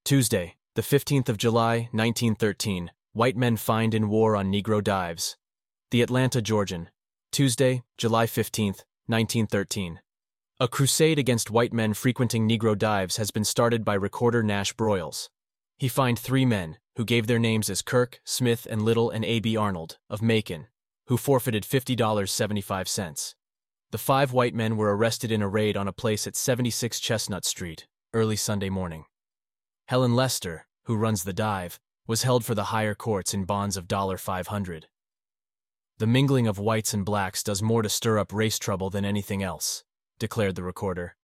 Tuesday, the 15th of July, 1913. White men fined in war on Negro dives. The Atlanta Georgian. Tuesday, July 15th, 1913. A crusade against white men frequenting Negro dives has been started by recorder Nash Broyles. He fined 3 men, who gave their names as Kirk, Smith, and Little and A.B. Arnold, of Macon, who forfeited $50.75. The 5 white men were arrested in a raid on a place at 76 Chestnut Street, early Sunday morning. Helen Lester, who runs the dive, was held for the higher courts in bonds of $500. The mingling of whites and blacks does more to stir up race trouble than anything else, declared the recorder.